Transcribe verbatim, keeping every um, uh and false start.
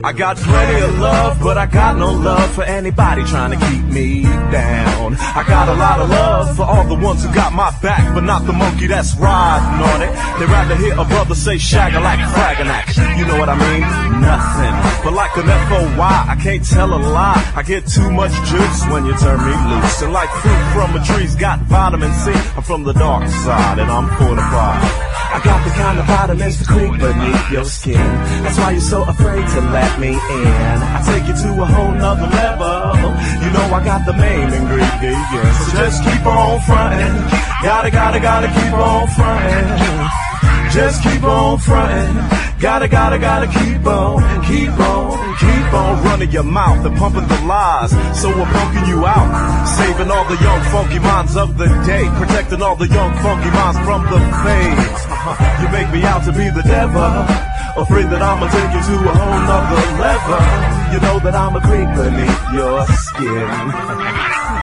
I got plenty of love, but I got no love for anybody trying to keep me down. I got a lot of love for all the ones who got my back, but not the monkey that's riding on it. They'd rather hear a brother say shag-a-lack, frag-a-lack. You know what I mean? Nothing. But like an F O Y, I can't tell a lie. I get too much juice when you turn me loose. And like fruit from a tree's got vitamin C, I'm from the dark side and I'm fortified. I got the kind of vitamins to creep beneath your skin. That's why you're so afraid to let me in. I take you to a whole nother level. You know I got the main ingredients. So just keep on frontin'. Gotta, gotta, gotta keep on frontin'. Just keep on frontin'. Gotta, gotta, gotta keep on, keep on, keep on running your mouth and pumping the lies. So we're punking you out, saving all the young funky minds of the day, protecting all the young funky minds from the fades. You make me out to be the devil, afraid that I'ma take you to a whole nother level. You know that I'm a creep beneath your skin.